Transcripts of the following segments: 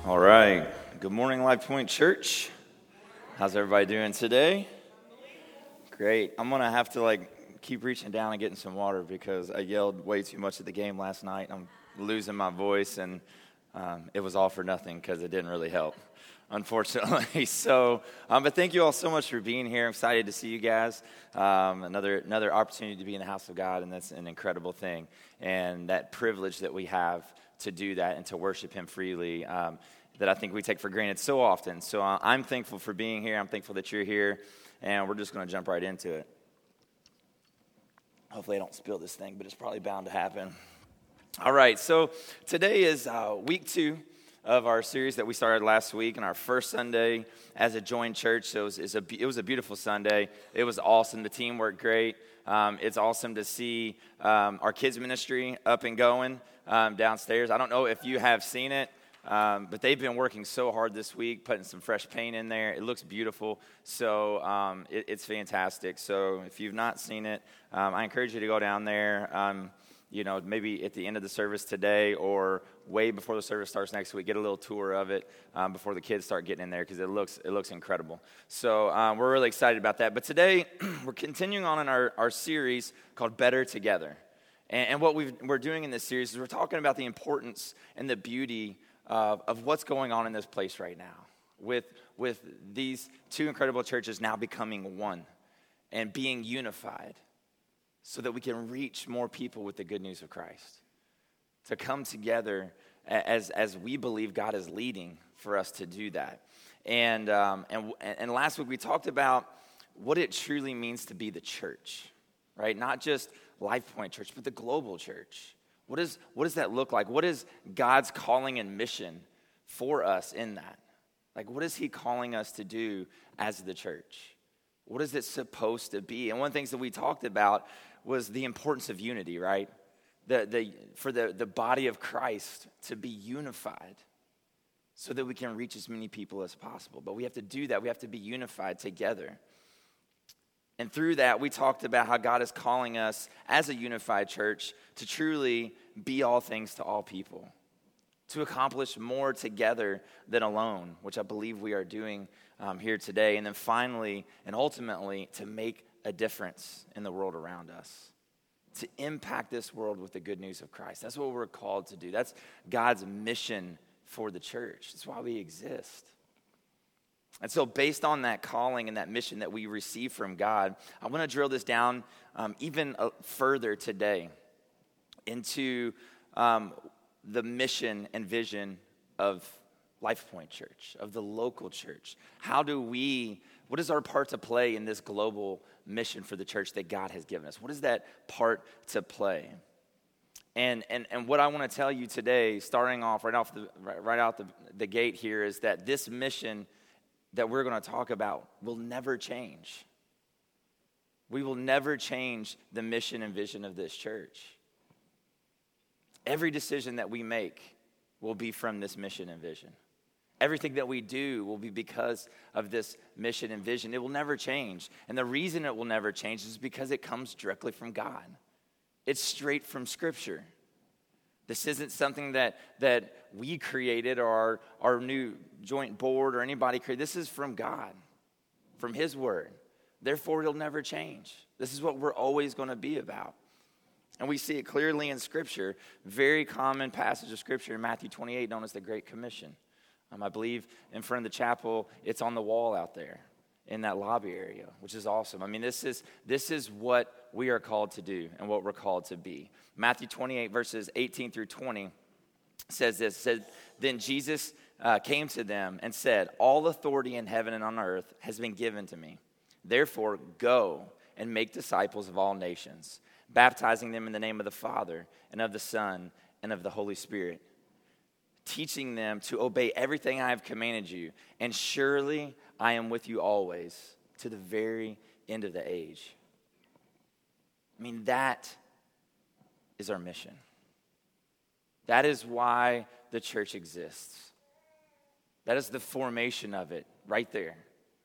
All right. Good morning, Life Point Church. How's everybody doing today? Great. I'm going to have to keep reaching down and getting some water because I yelled way too much at the game last night. I'm losing my voice, and it was all for nothing because it didn't really help, unfortunately. But thank you all so much for being here. I'm excited to see you guys. Another opportunity to be in the house of God, and that's an incredible thing. And that privilege that we have to do that and to worship Him freely, that I think we take for granted so often. So I'm thankful for being here. I'm thankful that you're here, and we're just going to jump right into it. Hopefully I don't spill this thing, but it's probably bound to happen. All right, so today is week 2 of our series that we started last week, and our first Sunday as a joined church. So it was a beautiful Sunday. It was awesome. The team worked great. It's awesome to see our kids ministry up and going downstairs. I don't know if you have seen it, but they've been working so hard this week, putting some fresh paint in there. It looks beautiful. So it's fantastic. So if you've not seen it, I encourage you to go down there. Maybe at the end of the service today or way before the service starts next week, get a little tour of it before the kids start getting in there because it looks incredible. So we're really excited about that. But today, we're continuing on in our series called Better Together. And what we're doing in this series is we're talking about the importance and the beauty of what's going on in this place right now with these two incredible churches now becoming one and being unified, so that we can reach more people with the good news of Christ, to come together as we believe God is leading for us to do that. And last week we talked about what it truly means to be the church, right? Not just Life Point Church, but the global church. What does that look like? What is God's calling and mission for us in that? What is He calling us to do as the church? What is it supposed to be? And one of the things that we talked about was the importance of unity, right? For the body of Christ to be unified so that we can reach as many people as possible. But we have to do that. We have to be unified together. And through that, we talked about how God is calling us as a unified church to truly be all things to all people, to accomplish more together than alone, which I believe we are doing here today. And then finally and ultimately, to make a difference in the world around us, to impact this world with the good news of Christ. That's what we're called to do. That's God's mission for the church. That's why we exist. And so based on that calling and that mission that we receive from God, I want to drill this down even further today into the mission and vision of Life Point Church, of the local church. What is our part to play in this global mission for the church that God has given us? What is that part to play? And what I want to tell you today, starting off right out the gate here, is that this mission that we're going to talk about will never change. We will never change the mission and vision of this church. Every decision that we make will be from this mission and vision. Everything that we do will be because of this mission and vision. It will never change. And the reason it will never change is because it comes directly from God. It's straight from Scripture. This isn't something that we created or our new joint board or anybody created. This is from God, from His Word. Therefore, it'll never change. This is what we're always going to be about. And we see it clearly in Scripture. Very common passage of Scripture in Matthew 28 known as the Great Commission. I believe in front of the chapel, it's on the wall out there in that lobby area, which is awesome. I mean, this is what we are called to do and what we're called to be. Matthew 28, verses 18 through 20 says this. Then Jesus came to them and said, "All authority in heaven and on earth has been given to me. Therefore, go and make disciples of all nations, baptizing them in the name of the Father and of the Son and of the Holy Spirit, teaching them to obey everything I have commanded you. And surely I am with you always to the very end of the age." I mean, that is our mission. That is why the church exists. That is the formation of it right there.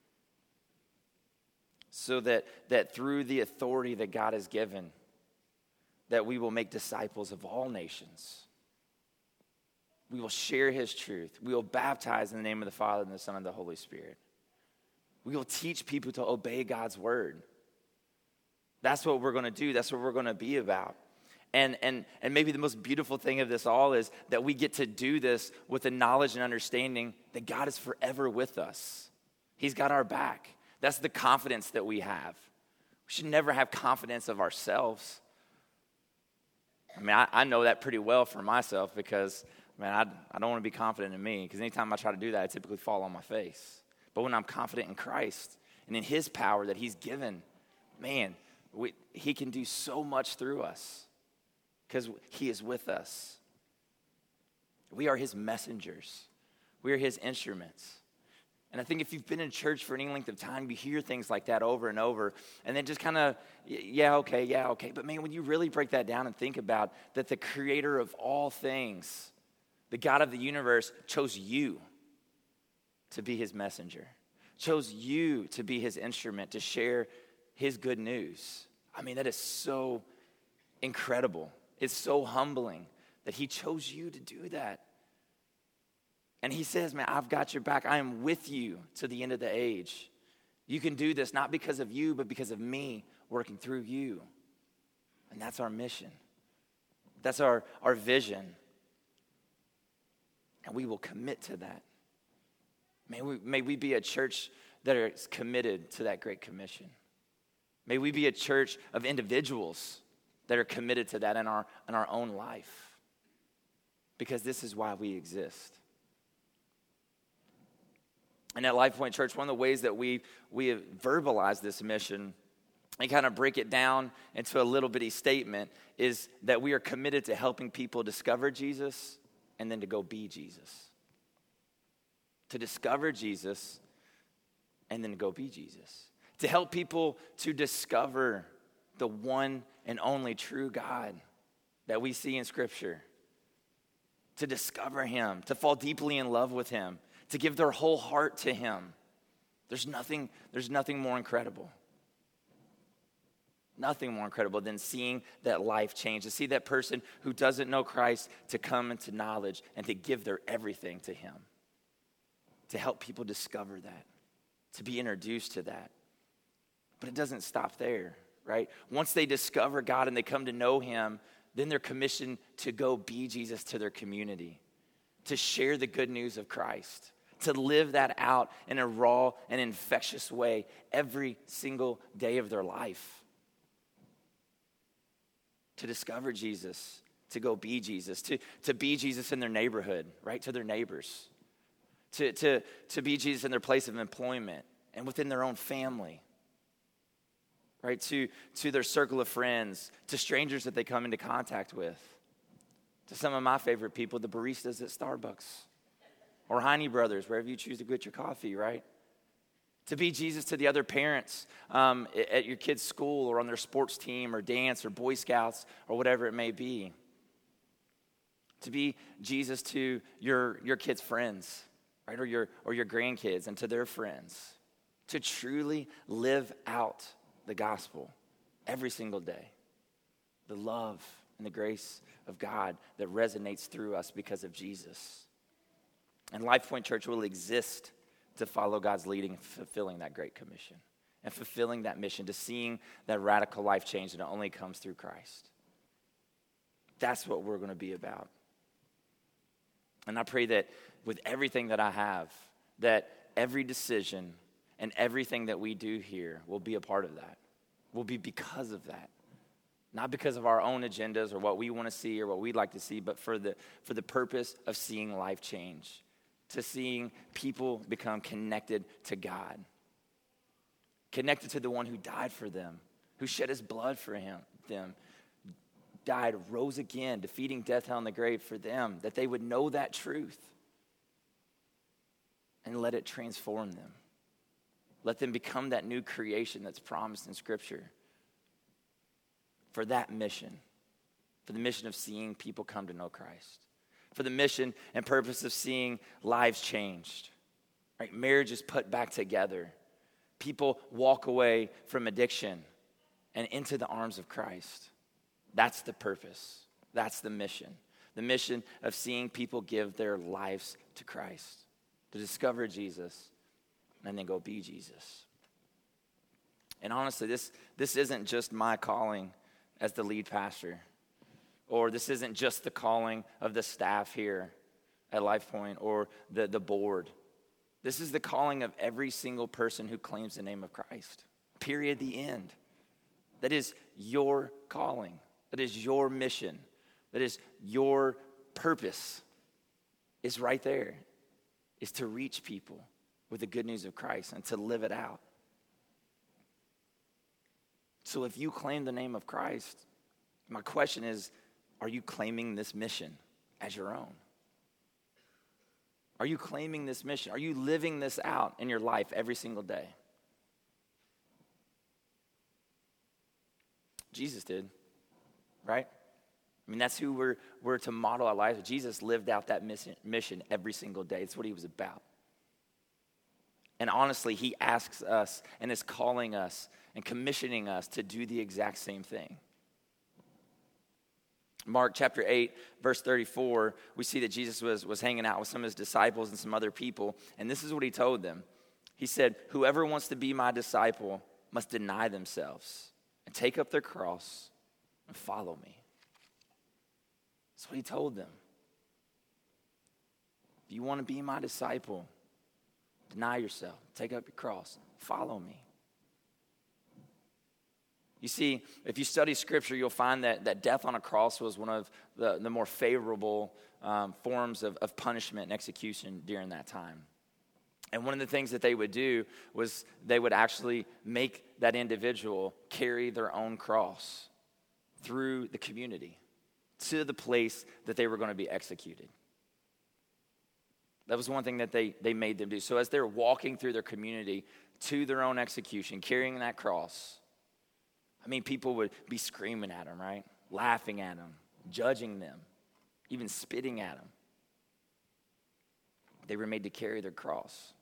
So that through the authority that God has given, that we will make disciples of all nations. We will share his truth. We will baptize in the name of the Father and the Son and the Holy Spirit. We will teach people to obey God's word. That's what we're going to do. That's what we're going to be about. And maybe the most beautiful thing of this all is that we get to do this with the knowledge and understanding that God is forever with us. He's got our back. That's the confidence that we have. We should never have confidence of ourselves. I mean, I know that pretty well for myself because, man, I don't want to be confident in me because anytime I try to do that, I typically fall on my face. But when I'm confident in Christ and in his power that he's given, man, he can do so much through us because he is with us. We are his messengers. We are his instruments. And I think if you've been in church for any length of time, you hear things like that over and over, and then just kind of, yeah, okay. But man, when you really break that down and think about that the creator of all things, the God of the universe, chose you to be his messenger, chose you to be his instrument, to share his good news. I mean, that is so incredible. It's so humbling that he chose you to do that. And he says, man, I've got your back. I am with you to the end of the age. You can do this not because of you, but because of me working through you. And that's our mission. That's our vision. And we will commit to that. May we be a church that is committed to that great commission. May we be a church of individuals that are committed to that in our own life. Because this is why we exist. And at Life Point Church, one of the ways that we have verbalized this mission and kind of break it down into a little bitty statement is that we are committed to helping people discover Jesus and then to go be Jesus. To discover Jesus and then to go be Jesus. To help people to discover the one and only true God that we see in Scripture. To discover him, to fall deeply in love with him, to give their whole heart to him. There's nothing more incredible. Nothing more incredible than seeing that life change, to see that person who doesn't know Christ to come into knowledge and to give their everything to him. To help people discover that, to be introduced to that. But it doesn't stop there, right? Once they discover God and they come to know him, then they're commissioned to go be Jesus to their community, to share the good news of Christ, to live that out in a raw and infectious way every single day of their life. To discover Jesus, to go be Jesus, to be Jesus in their neighborhood, right, to their neighbors. To be Jesus in their place of employment and within their own family, right? To their circle of friends, to strangers that they come into contact with, to some of my favorite people, the baristas at Starbucks or Heine Brothers, wherever you choose to get your coffee, right? To be Jesus to the other parents at your kid's school or on their sports team or dance or Boy Scouts or whatever it may be. To be Jesus to your kids' friends, right, or your grandkids and to their friends, to truly live out the gospel every single day. The love and the grace of God that resonates through us because of Jesus. And Life Point Church will exist to follow God's leading and fulfilling that great commission and fulfilling that mission, to seeing that radical life change that only comes through Christ. That's what we're going to be about. And I pray that with everything that I have, that every decision and everything that we do here will be a part of that, will be because of that. Not because of our own agendas or what we want to see or what we'd like to see, but for the purpose of seeing life change, to seeing people become connected to God, connected to the one who died for them, who shed his blood for them, died, rose again, defeating death, hell, and the grave for them, that they would know that truth and let it transform them. Let them become that new creation that's promised in Scripture for that mission, for the mission of seeing people come to know Christ, for the mission and purpose of seeing lives changed, right? Marriages put back together, people walk away from addiction and into the arms of Christ. That's the purpose. That's the mission. The mission of seeing people give their lives to Christ, to discover Jesus, and then go be Jesus. And honestly, this isn't just my calling as the lead pastor, or this isn't just the calling of the staff here at LifePoint or the board. This is the calling of every single person who claims the name of Christ. Period, the end. That is your calling. That is your mission. That is your purpose. Is right there. Is to reach people with the good news of Christ and to live it out. So if you claim the name of Christ, my question is, are you claiming this mission as your own? Are you claiming this mission? Are you living this out in your life every single day? Jesus did, right? I mean, that's who we're to model our lives. Jesus lived out that mission every single day. It's what he was about. And honestly, he asks us and is calling us and commissioning us to do the exact same thing. Mark chapter 8, verse 34, we see that Jesus was hanging out with some of his disciples and some other people, and this is what he told them. He said, "Whoever wants to be my disciple must deny themselves and take up their cross and follow me." That's what he told them. If you want to be my disciple, deny yourself, take up your cross, follow me. You see, if you study Scripture, you'll find that death on a cross was one of the more favorable forms of punishment and execution during that time. And one of the things that they would do was they would actually make that individual carry their own cross through the community to the place that they were going to be executed. That was one thing that they made them do. So as they're walking through their community to their own execution, carrying that cross, I mean, people would be screaming at them, right? Laughing at them, judging them, even spitting at them. They were made to carry their cross.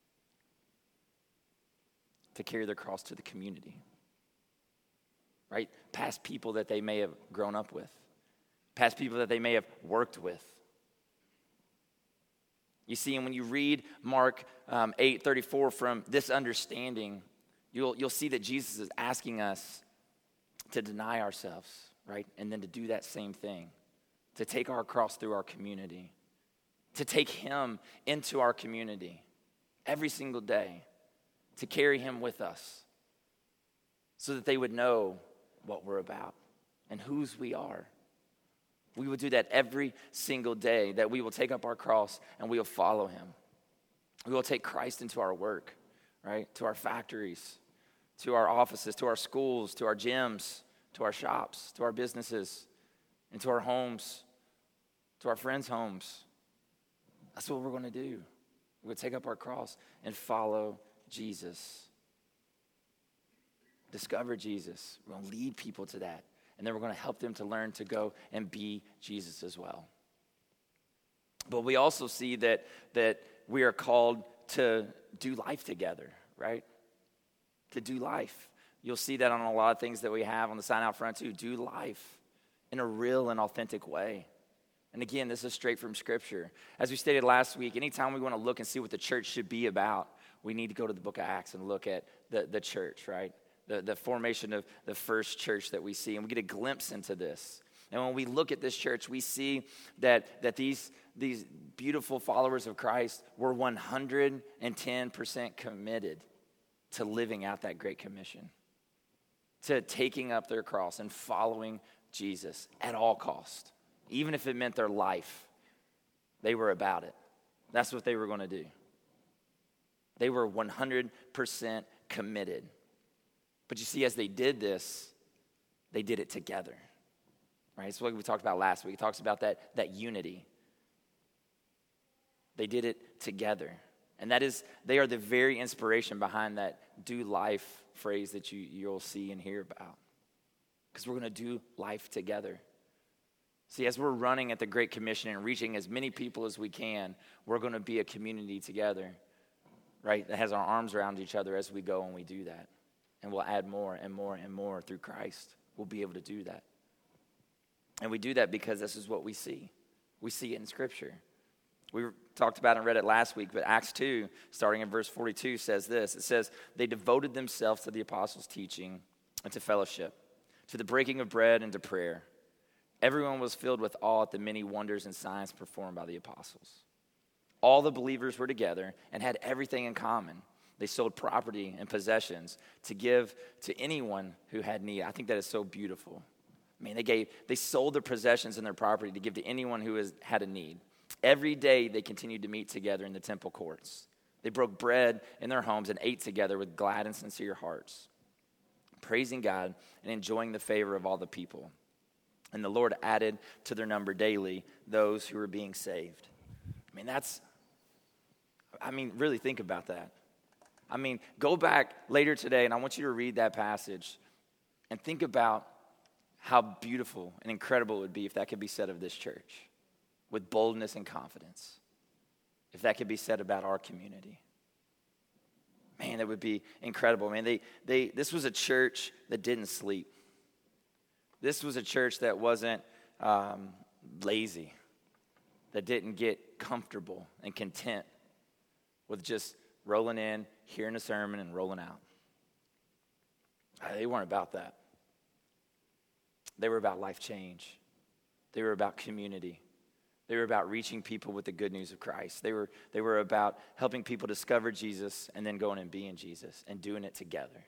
To carry their cross to the community. Right? Past people that they may have grown up with. Past people that they may have worked with. You see, and when you read Mark 8:34 from this understanding, you'll see that Jesus is asking us to deny ourselves, right? And then to do that same thing. To take our cross through our community. To take him into our community every single day. To carry him with us. So that they would know what we're about and whose we are. We will do that every single day, that we will take up our cross and we will follow him. We will take Christ into our work, right? To our factories, to our offices, to our schools, to our gyms, to our shops, to our businesses, and to our homes, to our friends' homes. That's what we're going to do. We're going to take up our cross and follow Jesus. Discover Jesus. We're going to lead people to that. And then we're going to help them to learn to go and be Jesus as well. But we also see that we are called to do life together, right? To do life. You'll see that on a lot of things that we have on the sign out front too. Do life in a real and authentic way. And again, this is straight from Scripture. As we stated last week, anytime we want to look and see what the church should be about, we need to go to the book of Acts and look at the church, right? The formation of the first church that we see. And we get a glimpse into this. And when we look at this church, we see that these beautiful followers of Christ were 110% committed to living out that Great Commission. To taking up their cross and following Jesus at all cost. Even if it meant their life, they were about it. That's what they were going to do. They were 100% committed. But you see, as they did this, they did it together. Right? It's what we talked about last week. It talks about that unity. They did it together. And they are the very inspiration behind that do life phrase that you'll see and hear about. Because we're going to do life together. See, as we're running at the Great Commission and reaching as many people as we can, we're going to be a community together, right? That has our arms around each other as we go and we do that. And we'll add more and more and more through Christ. We'll be able to do that. And we do that because this is what we see. We see it in Scripture. We talked about it and read it last week, but Acts 2, starting in verse 42, says this. It says, they devoted themselves to the apostles' teaching and to fellowship, to the breaking of bread and to prayer. Everyone was filled with awe at the many wonders and signs performed by the apostles. All the believers were together and had everything in common. They sold property and possessions to give to anyone who had need. I think that is so beautiful. I mean, they sold their possessions and their property to give to anyone who had a need. Every day they continued to meet together in the temple courts. They broke bread in their homes and ate together with glad and sincere hearts, praising God and enjoying the favor of all the people. And the Lord added to their number daily those who were being saved. Really think about that. Go back later today, and I want you to read that passage and think about how beautiful and incredible it would be if that could be said of this church with boldness and confidence. If that could be said about our community. Man, that would be incredible. Man, this was a church that didn't sleep. This was a church that wasn't lazy, that didn't get comfortable and content with just rolling in, hearing a sermon, and rolling out. They weren't about that. They were about life change. They were about community. They were about reaching people with the good news of Christ. They were about helping people discover Jesus and then going and being Jesus and doing it together.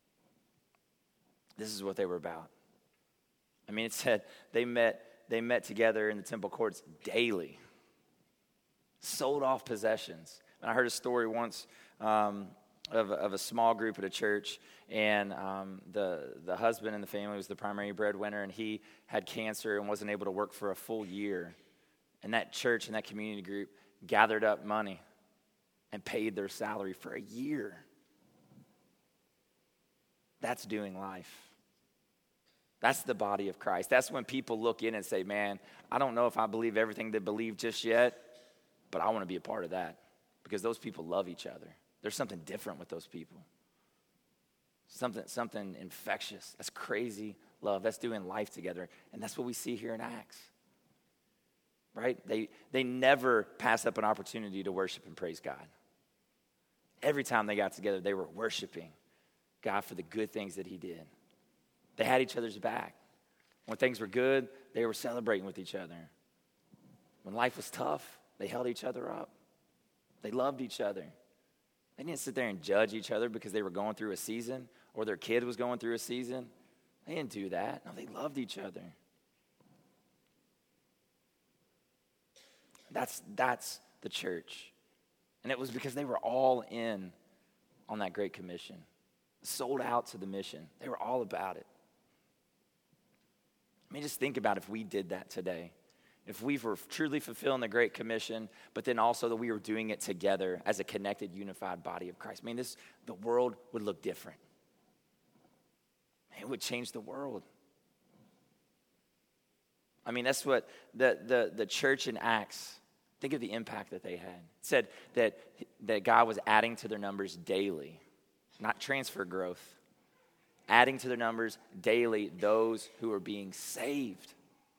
This is what they were about. It said they met together in the temple courts daily, sold off possessions. And I heard a story once of a small group at a church, and the husband in the family was the primary breadwinner, and he had cancer and wasn't able to work for a full year. And that church and that community group gathered up money and paid their salary for a year. That's doing life. That's the body of Christ. That's when people look in and say, man, I don't know if I believe everything they believe just yet, but I want to be a part of that because those people love each other. There's something different with those people. Something infectious. That's crazy love. That's doing life together. And that's what we see here in Acts. Right? They never pass up an opportunity to worship and praise God. Every time they got together, they were worshiping God for the good things that he did. They had each other's back. When things were good, they were celebrating with each other. When life was tough, they held each other up. They loved each other. They didn't sit there and judge each other because they were going through a season or their kid was going through a season. They didn't do that. No, they loved each other. That's the church. And it was because they were all in on that Great Commission. Sold out to the mission. They were all about it. Just think about if we did that today. If we were truly fulfilling the Great Commission, but then also that we were doing it together as a connected, unified body of Christ. The world would look different. It would change the world. That's what the church in Acts, think of the impact that they had. It said that God was adding to their numbers daily, not transfer growth. Adding to their numbers daily those who are being saved.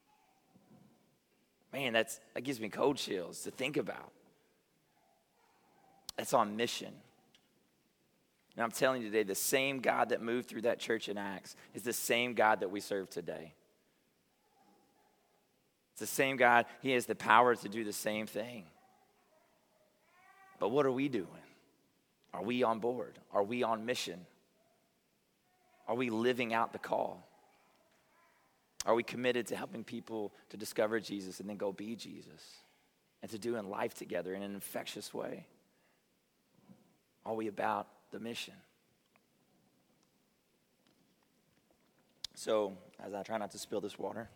Man, that gives me cold chills to think about. That's on mission. And I'm telling you today, the same God that moved through that church in Acts is the same God that we serve today. It's the same God. He has the power to do the same thing. But what are we doing? Are we on board? Are we on mission? Are we living out the call? Are we committed to helping people to discover Jesus and then go be Jesus? And to doing life together in an infectious way? Are we about the mission? So, as I try not to spill this water.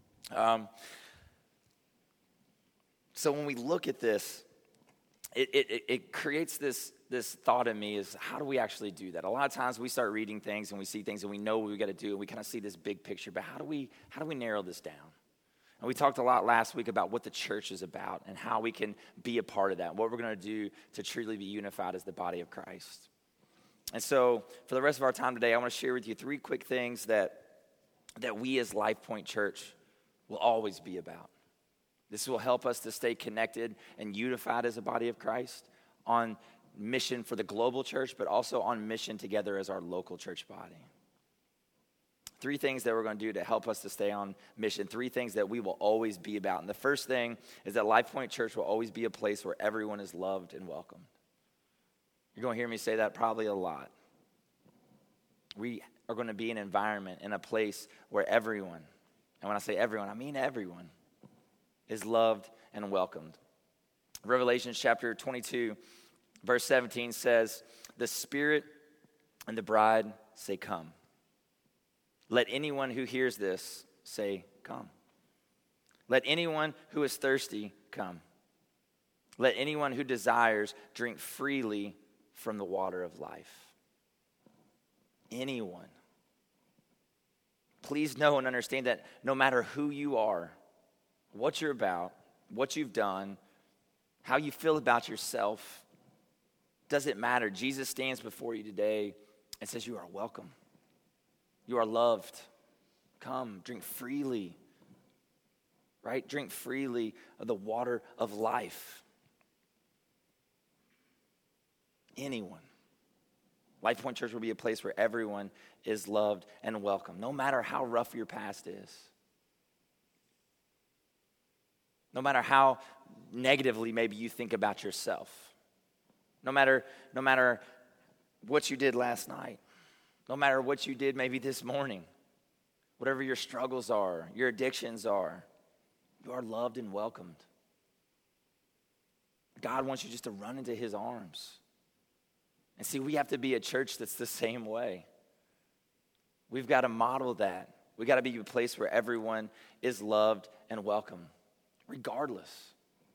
So when we look at this, it creates this thought in me is how do we actually do that? A lot of times we start reading things and we see things and we know what we got to do and we kind of see this big picture, but how do we narrow this down? And we talked a lot last week about what the church is about and how we can be a part of that, what we're going to do to truly be unified as the body of Christ. And so for the rest of our time today, I want to share with you 3 quick things that we as Life Point Church will always be about. This will help us to stay connected and unified as a body of Christ on mission for the global church, but also on mission together as our local church body. 3 things that we're going to do to help us to stay on mission. 3 things that we will always be about. And the first thing is that Life Point Church will always be a place where everyone is loved and welcomed. You're going to hear me say that probably a lot. We are going to be an environment and a place where everyone, and when I say everyone, I mean everyone, is loved and welcomed. Revelation chapter 22, verse 17 says, "The Spirit and the bride say, 'Come.' Let anyone who hears this say, 'Come.' Let anyone who is thirsty come. Let anyone who desires drink freely from the water of life." Anyone. Please know and understand that no matter who you are, what you're about, what you've done, how you feel about yourself, doesn't matter. Jesus stands before you today and says you are welcome. You are loved. Come, drink freely. Right? Drink freely of the water of life. Anyone. Life Point Church will be a place where everyone is loved and welcome, no matter how rough your past is. No matter how negatively maybe you think about yourself. No matter what you did last night. No matter what you did maybe this morning. Whatever your struggles are, your addictions are, you are loved and welcomed. God wants you just to run into his arms. And see, we have to be a church that's the same way. We've got to model that. We've got to be a place where everyone is loved and welcome, regardless.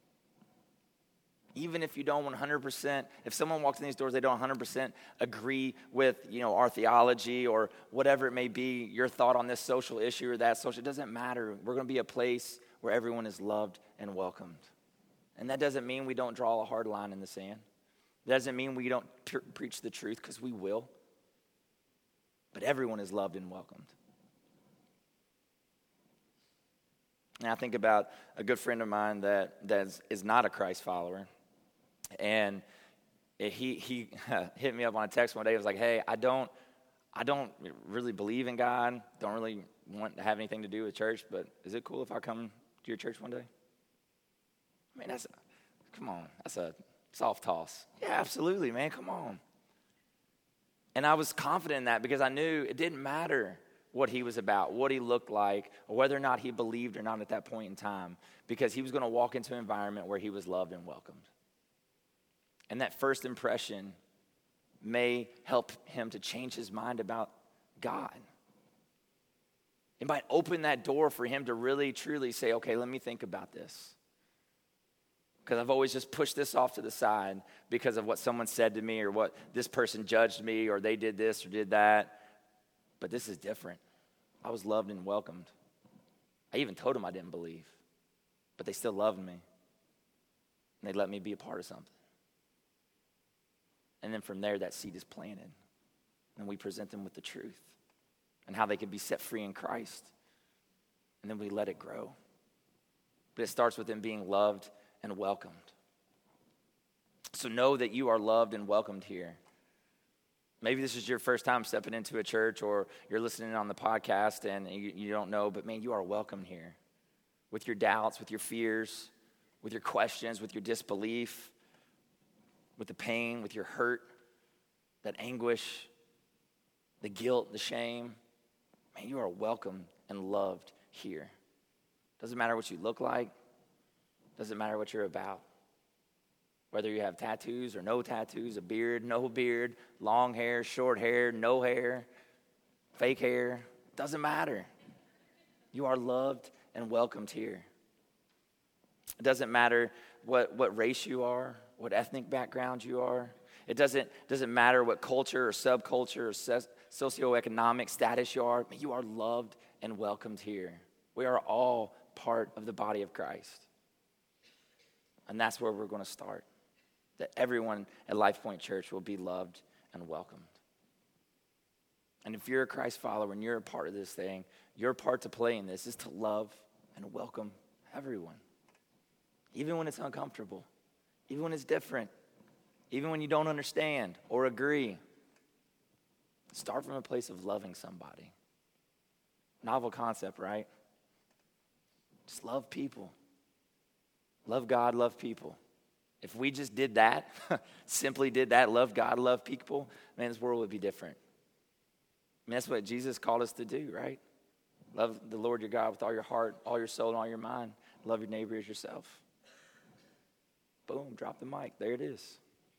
Even if you don't 100%, if someone walks in these doors, they don't 100% agree with, our theology or whatever it may be, your thought on this social issue or that social, it doesn't matter. We're going to be a place where everyone is loved and welcomed. And that doesn't mean we don't draw a hard line in the sand. It doesn't mean we don't preach the truth, because we will. But everyone is loved and welcomed. And I think about a good friend of mine that is not a Christ follower. And he hit me up on a text one day. He was like, "Hey, I don't really believe in God. Don't really want to have anything to do with church. But is it cool if I come to your church one day?" I mean, that's a soft toss. Yeah, absolutely, man. Come on. And I was confident in that because I knew it didn't matter what he was about, what he looked like, or whether or not he believed or not at that point in time, because he was going to walk into an environment where he was loved and welcomed. And that first impression may help him to change his mind about God. It might open that door for him to really, truly say, okay, let me think about this. Because I've always just pushed this off to the side because of what someone said to me or what this person judged me or they did this or did that. But this is different. I was loved and welcomed. I even told them I didn't believe. But they still loved me. And they let me be a part of something. And then from there, that seed is planted. And we present them with the truth and how they can be set free in Christ. And then we let it grow. But it starts with them being loved and welcomed. So know that you are loved and welcomed here. Maybe this is your first time stepping into a church, or you're listening on the podcast and you don't know, but man, you are welcome here. With your doubts, with your fears, with your questions, with your disbelief, with the pain, with your hurt, that anguish, the guilt, the shame. Man, you are welcome and loved here. Doesn't matter what you look like. Doesn't matter what you're about. Whether you have tattoos or no tattoos, a beard, no beard, long hair, short hair, no hair, fake hair. Doesn't matter. You are loved and welcomed here. It doesn't matter what race you are, what ethnic background you are. It doesn't matter what culture or subculture or socioeconomic status you are. You are loved and welcomed here. We are all part of the body of Christ. And that's where we're going to start. That everyone at Life Point Church will be loved and welcomed. And if you're a Christ follower and you're a part of this thing, your part to play in this is to love and welcome everyone. even when it's uncomfortable, even when it's different, even when you don't understand or agree. Start from a place of loving somebody. Novel concept, right? Just love people. Love God, love people. If we just did that, simply did that, love God, love people, man, this world would be different. I mean, that's what Jesus called us to do, right? Love the Lord your God with all your heart, all your soul, and all your mind. Love your neighbor as yourself. Boom, drop the mic. There it is.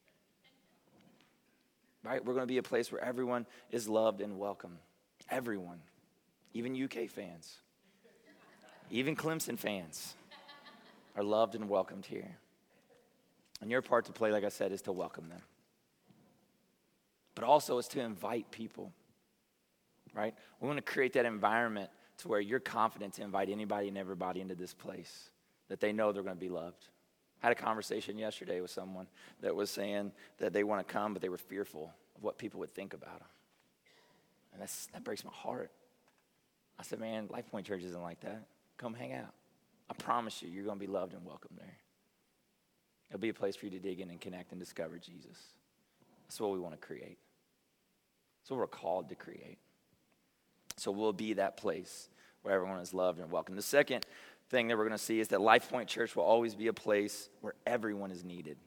Right? We're going to be a place where everyone is loved and welcome. Everyone. Even UK fans. Even Clemson fans are loved and welcomed here. And your part to play, like I said, is to welcome them. But also is to invite people. Right? We want to create that environment to where you're confident to invite anybody and everybody into this place, that they know they're going to be loved. I had a conversation yesterday with someone that was saying that they want to come, but they were fearful of what people would think about them. And that breaks my heart. I said, man, Life Point Church isn't like that. Come hang out. I promise you, you're going to be loved and welcome there. It'll be a place for you to dig in and connect and discover Jesus. That's what we want to create. That's what we're called to create. So we'll be that place where everyone is loved and welcome. The second thing that we're going to see is that Life Point Church will always be a place where everyone is needed.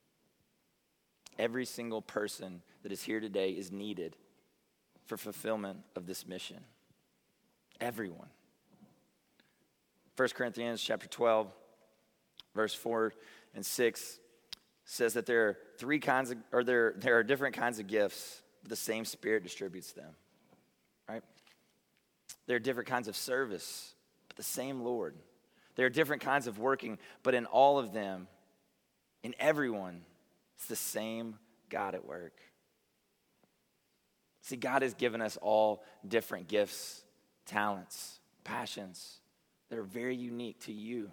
Every single person that is here today is needed for fulfillment of this mission. Everyone. 1 Corinthians chapter 12, verse 4 and 6 says that there are different kinds of gifts, but the same Spirit distributes them. Right? There are different kinds of service, but the same Lord. There are different kinds of working, but in all of them, in everyone, it's the same God at work. See, God has given us all different gifts, talents, passions that are very unique to you.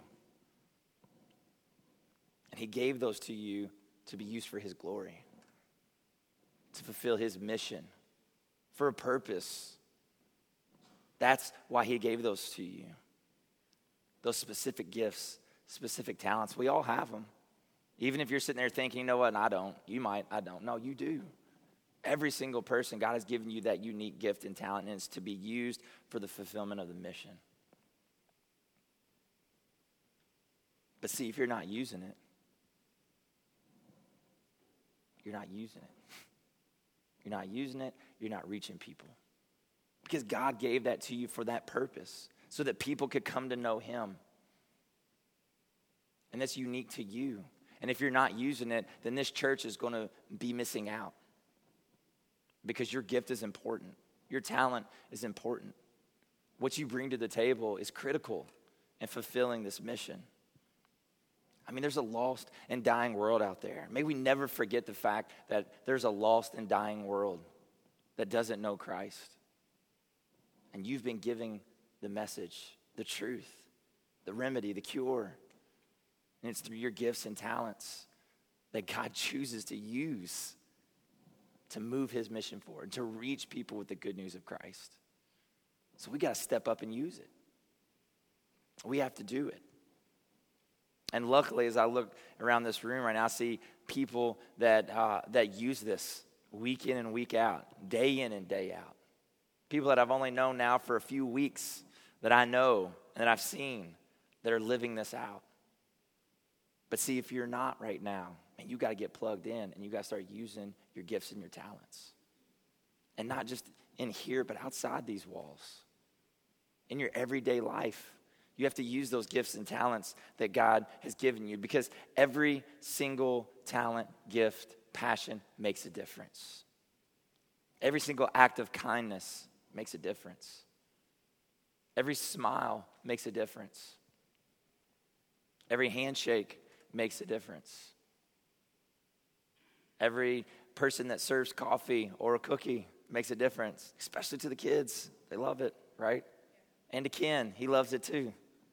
And he gave those to you to be used for his glory, to fulfill his mission, for a purpose. That's why he gave those to you. Those specific gifts, specific talents. We all have them. Even if you're sitting there thinking, you know what, and I don't. You might, I don't. No, you do. Every single person, God has given you that unique gift and talent, and it's to be used for the fulfillment of the mission. But see, if you're not using it, you're not using it. You're not using it, you're not reaching people. Because God gave that to you for that purpose, so that people could come to know him. And that's unique to you. And if you're not using it, then this church is going to be missing out. Because your gift is important. Your talent is important. What you bring to the table is critical in fulfilling this mission. I mean, there's a lost and dying world out there. May we never forget the fact that there's a lost and dying world that doesn't know Christ. And you've been giving the message, the truth, the remedy, the cure. And it's through your gifts and talents that God chooses to use to move his mission forward, to reach people with the good news of Christ. So we got to step up and use it. We have to do it. And luckily, as I look around this room right now, I see people that use this week in and week out, day in and day out. People that I've only known now for a few weeks that I know and that I've seen that are living this out. But see, if you're not right now, man, you got to get plugged in and you got to start using your gifts and your talents. And not just in here, but outside these walls. In your everyday life, you have to use those gifts and talents that God has given you, because every single talent, gift, passion makes a difference. Every single act of kindness makes a difference. Every smile makes a difference. Every handshake makes a difference. Every person that serves coffee or a cookie makes a difference, especially to the kids. They love it, right? And to Ken, he loves it too.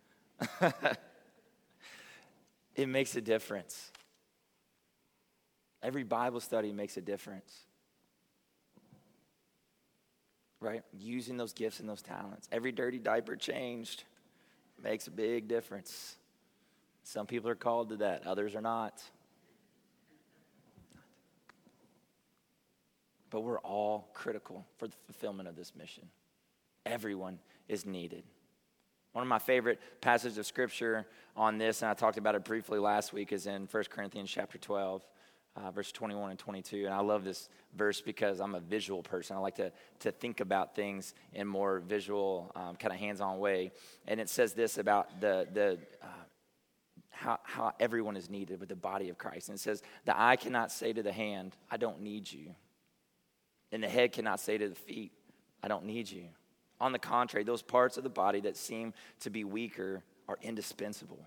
It makes a difference. Every Bible study makes a difference. Right? Using those gifts and those talents. Every dirty diaper changed makes a big difference. Some people are called to that, others are not. But we're all critical for the fulfillment of this mission. Everyone is needed. One of my favorite passages of Scripture on this, and I talked about it briefly last week, is in 1 Corinthians chapter 12, verse 21 and 22. And I love this verse because I'm a visual person. I like to think about things in more visual, kind of hands-on way. And it says this about how everyone is needed with the body of Christ. And it says, the eye cannot say to the hand, I don't need you. And the head cannot say to the feet, I don't need you. On the contrary, those parts of the body that seem to be weaker are indispensable.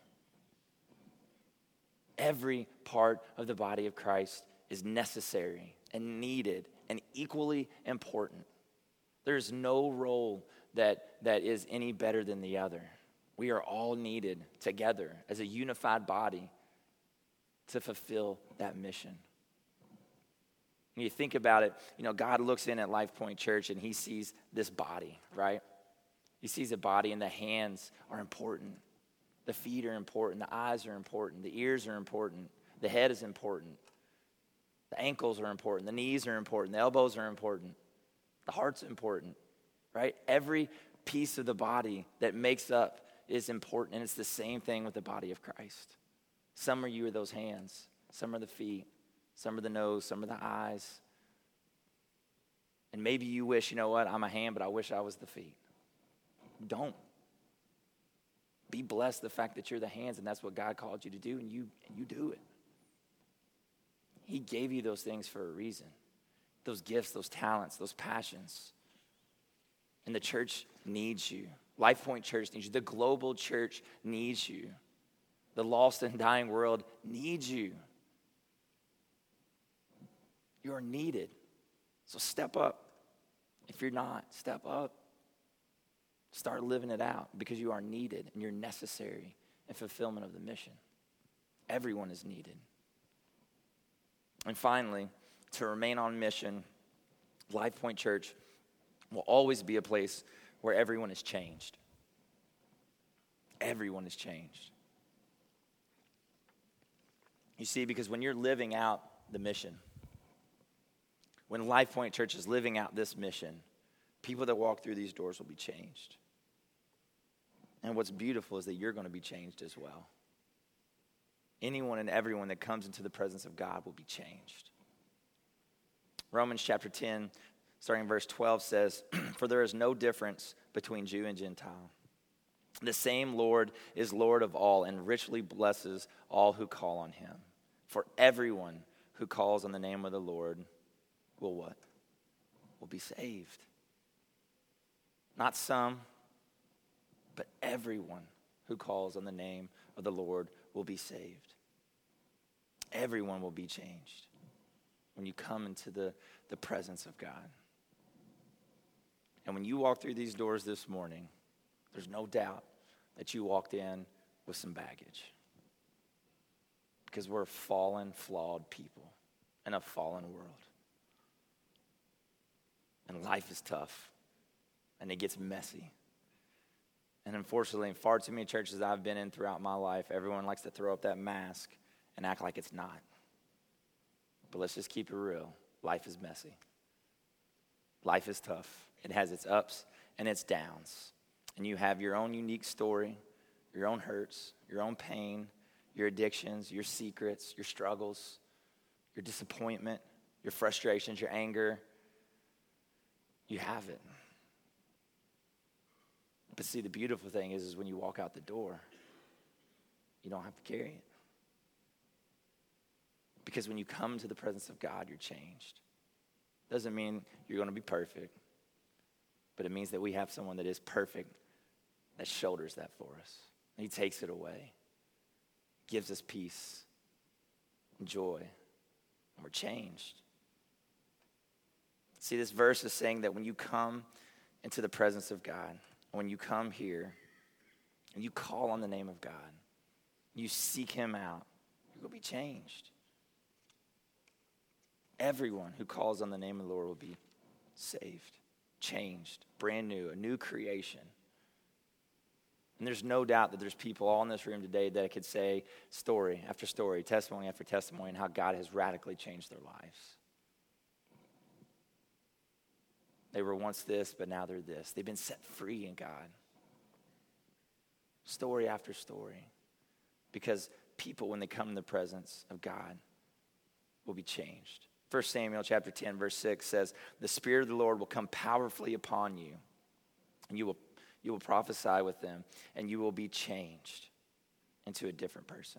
Every part of the body of Christ is necessary and needed and equally important. There's no role that is any better than the other. We are all needed together as a unified body to fulfill that mission. When you think about it, God looks in at Life Point Church and he sees this body, right? He sees a body and the hands are important. The feet are important. The eyes are important. The ears are important. The head is important. The ankles are important. The knees are important. The elbows are important. The heart's important, right? Every piece of the body that makes up is important, and it's the same thing with the body of Christ. Some of you are those hands. Some are the feet. Some are the nose, some are the eyes. And maybe you wish, I'm a hand, but I wish I was the feet. Don't. Be blessed the fact that you're the hands, and that's what God called you to do, and you do it. He gave you those things for a reason. Those gifts, those talents, those passions. And the church needs you. Life Point Church needs you. The global church needs you. The lost and dying world needs you. You are needed. So step up. If you're not, step up. Start living it out because you are needed and you're necessary in fulfillment of the mission. Everyone is needed. And finally, to remain on mission, Life Point Church will always be a place where everyone is changed. Everyone is changed. You see, because when you're living out the mission, when Life Point Church is living out this mission, people that walk through these doors will be changed. And what's beautiful is that you're going to be changed as well. Anyone and everyone that comes into the presence of God will be changed. Romans chapter 10, starting in verse 12 says, for there is no difference between Jew and Gentile. The same Lord is Lord of all and richly blesses all who call on him. For everyone who calls on the name of the Lord will what? Will be saved. Not some, but everyone who calls on the name of the Lord will be saved. Everyone will be changed when you come into the presence of God. And when you walk through these doors this morning, there's no doubt that you walked in with some baggage. Because we're fallen, flawed people in a fallen world. And life is tough. And it gets messy. And unfortunately, in far too many churches I've been in throughout my life, everyone likes to throw up that mask and act like it's not. But let's just keep it real. Life is messy. Life is tough. It has its ups and its downs. And you have your own unique story, your own hurts, your own pain, your addictions, your secrets, your struggles, your disappointment, your frustrations, your anger. You have it. But see, the beautiful thing is when you walk out the door, you don't have to carry it. Because when you come to the presence of God, you're changed. Doesn't mean you're going to be perfect, but it means that we have someone that is perfect that shoulders that for us. And he takes it away, gives us peace and joy, and we're changed. See, this verse is saying that when you come into the presence of God, when you come here and you call on the name of God, you seek him out, you're going to be changed. Everyone who calls on the name of the Lord will be saved, changed, brand new, a new creation. And there's no doubt that there's people all in this room today that could say story after story, testimony after testimony, and how God has radically changed their lives. They were once this, but now they're this. They've been set free in God. Story after story. Because people, when they come in the presence of God, will be changed. 1 Samuel chapter 10, verse 6 says, the Spirit of the Lord will come powerfully upon you, and you will prophesy with them, and you will be changed into a different person.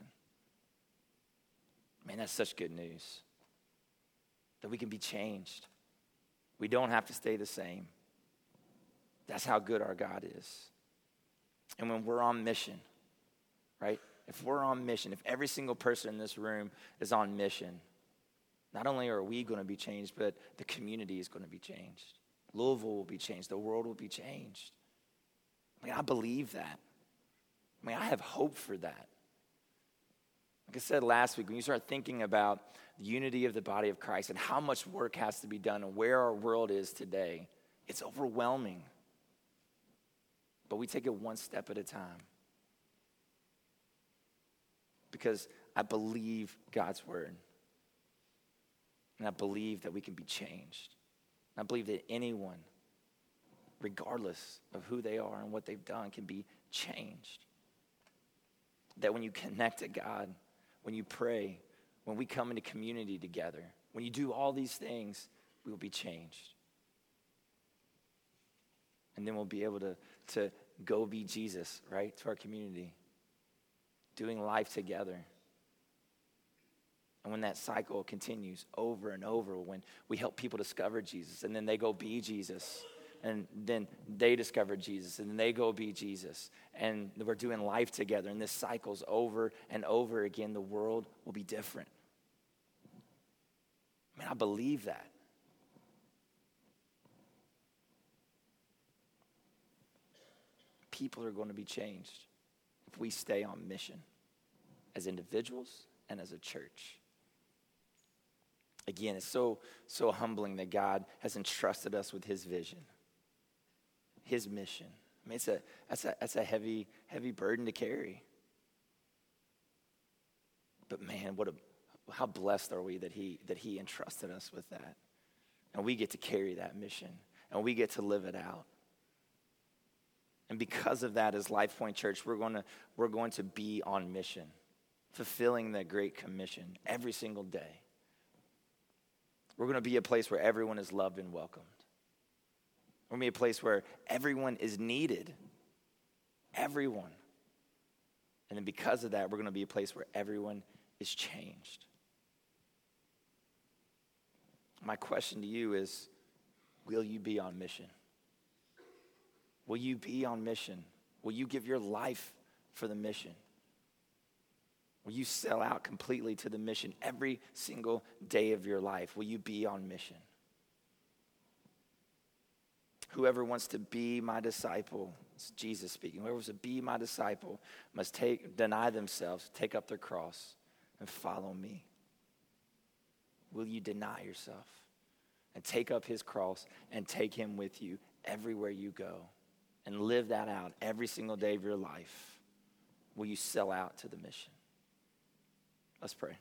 Man, that's such good news. That we can be changed. We don't have to stay the same. That's how good our God is. And when we're on mission, right? If we're on mission, if every single person in this room is on mission, not only are we going to be changed, but the community is going to be changed. Louisville will be changed. The world will be changed. I mean, I believe that. I mean, I have hope for that. Like I said last week, when you start thinking about the unity of the body of Christ and how much work has to be done and where our world is today, it's overwhelming. But we take it one step at a time. Because I believe God's word. And I believe that we can be changed. I believe that anyone, regardless of who they are and what they've done, can be changed. That when you connect to God, when you pray, when we come into community together, when you do all these things, we will be changed. And then we'll be able to go be Jesus, right, to our community, doing life together. And when that cycle continues over and over, when we help people discover Jesus, and then they go be Jesus, and then they discover Jesus, and then they go be Jesus, and we're doing life together, and this cycles over and over again, the world will be different. I mean, I believe that. People are going to be changed if we stay on mission as individuals and as a church. Again, it's so humbling that God has entrusted us with his vision, his mission. I mean, that's a heavy burden to carry. But man, how blessed are we that he entrusted us with that. And we get to carry that mission, and we get to live it out. And because of that, as Life Point Church, we're going to be on mission, fulfilling the Great Commission every single day. We're going to be a place where everyone is loved and welcomed. We're going to be a place where everyone is needed. Everyone. And then because of that, we're going to be a place where everyone is changed. My question to you is, will you be on mission? Will you be on mission? Will you give your life for the mission? Will you sell out completely to the mission every single day of your life? Will you be on mission? Whoever wants to be my disciple, it's Jesus speaking, whoever wants to be my disciple must deny themselves, take up their cross, and follow me. Will you deny yourself and take up his cross and take him with you everywhere you go and live that out every single day of your life? Will you sell out to the mission? Let's pray.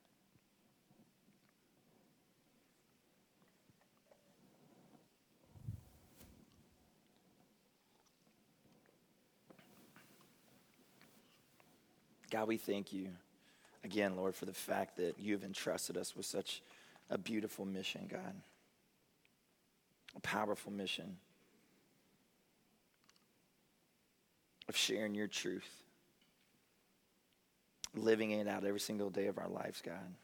God, we thank you again, Lord, for the fact that you've entrusted us with such a beautiful mission, God. A powerful mission of sharing your truth, living it out every single day of our lives, God.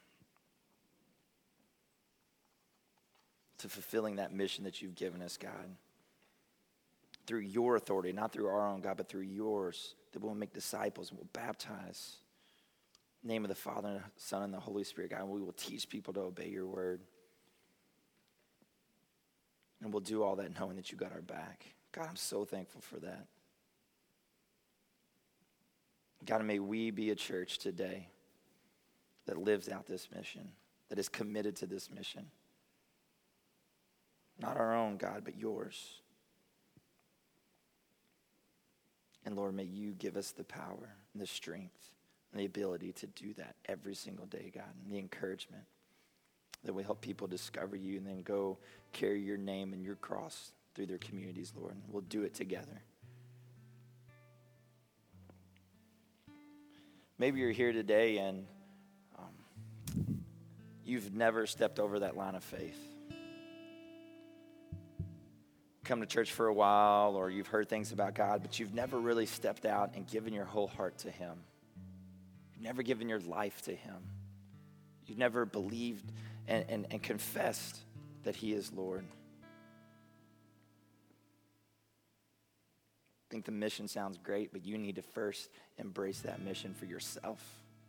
To fulfilling that mission that you've given us, God. Through your authority, not through our own, God, but through yours, that we'll make disciples and we'll baptize. In the name of the Father, and the Son, and the Holy Spirit, God, and we will teach people to obey your word. And we'll do all that knowing that you got our back. God, I'm so thankful for that. God, may we be a church today that lives out this mission, that is committed to this mission. Not our own, God, but yours. And Lord, may you give us the power and the strength and the ability to do that every single day, God, and the encouragement that we help people discover you and then go carry your name and your cross through their communities, Lord. And we'll do it together. Maybe you're here today and you've never stepped over that line of faith. Come to church for a while, or you've heard things about God, but you've never really stepped out and given your whole heart to him. You've never given your life to him. You've never believed and confessed that he is Lord. I think the mission sounds great, but you need to first embrace that mission for yourself.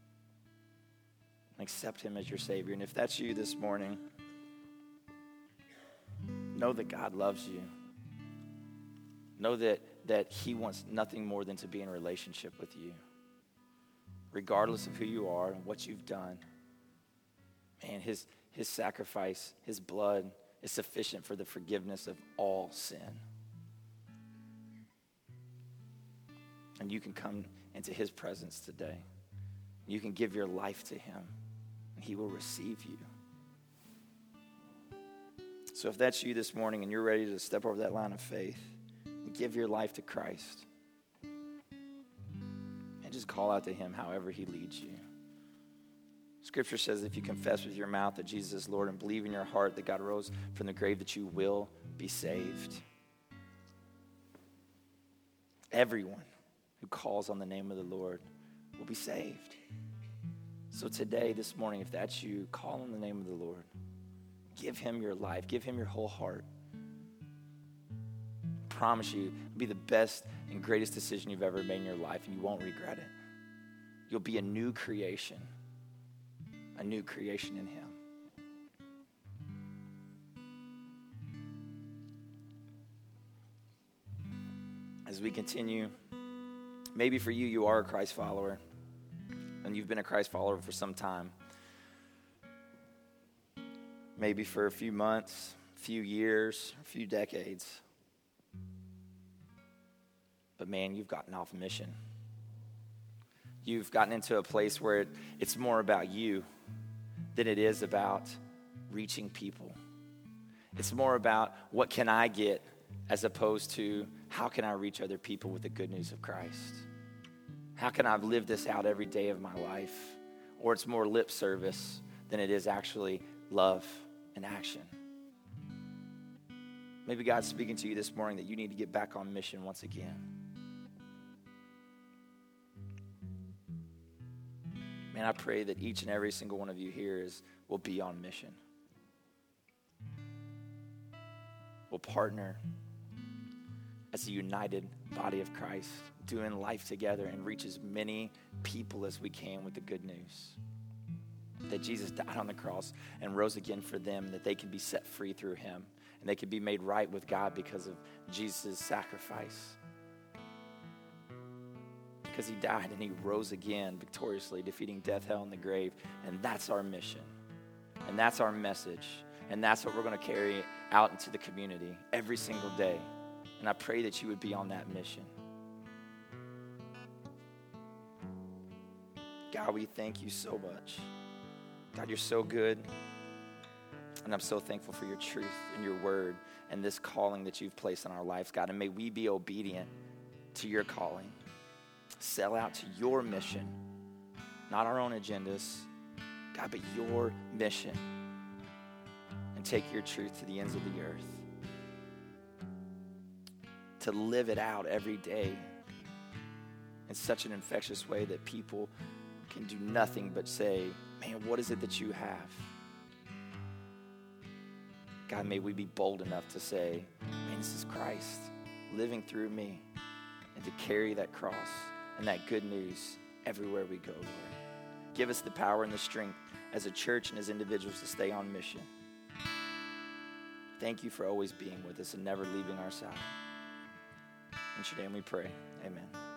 Accept him as your Savior. And if that's you this morning, know that God loves you. Know that he wants nothing more than to be in a relationship with you. Regardless of who you are and what you've done. Man, his sacrifice, his blood is sufficient for the forgiveness of all sin. And you can come into his presence today. You can give your life to him, and he will receive you. So if that's you this morning and you're ready to step over that line of faith and give your life to Christ, and just call out to him however he leads you. Scripture says if you confess with your mouth that Jesus is Lord and believe in your heart that God rose from the grave, that you will be saved. Everyone who calls on the name of the Lord will be saved. So today, this morning, if that's you, call on the name of the Lord. Give him your life. Give him your whole heart. I promise you, it'll be the best and greatest decision you've ever made in your life, and you won't regret it. You'll be a new creation in him. As we continue, maybe for you, you are a Christ follower, and you've been a Christ follower for some time. Maybe for a few months, a few years, a few decades. But man, you've gotten off mission. You've gotten into a place where it's more about you than it is about reaching people. It's more about what can I get as opposed to how can I reach other people with the good news of Christ? How can I live this out every day of my life? Or it's more lip service than it is actually love and action. Maybe God's speaking to you this morning that you need to get back on mission once again. Man, I pray that each and every single one of you here will be on mission. We'll partner as a united body of Christ, doing life together and reach as many people as we can with the good news. That Jesus died on the cross and rose again for them, that they can be set free through him, and they can be made right with God because of Jesus' sacrifice. Because he died and he rose again victoriously, defeating death, hell, and the grave. And that's our mission. And that's our message. And that's what we're going to carry out into the community every single day. And I pray that you would be on that mission. God, we thank you so much. God, you're so good. And I'm so thankful for your truth and your word and this calling that you've placed on our lives, God. And may we be obedient to your calling. Sell out to your mission, not our own agendas, God, but your mission. And take your truth to the ends of the earth. To live it out every day in such an infectious way that people can do nothing but say, man, what is it that you have? God, may we be bold enough to say, man, this is Christ living through me, and to carry that cross and that good news everywhere we go, Lord. Give us the power and the strength as a church and as individuals to stay on mission. Thank you for always being with us and never leaving our side. In your name we pray. Amen.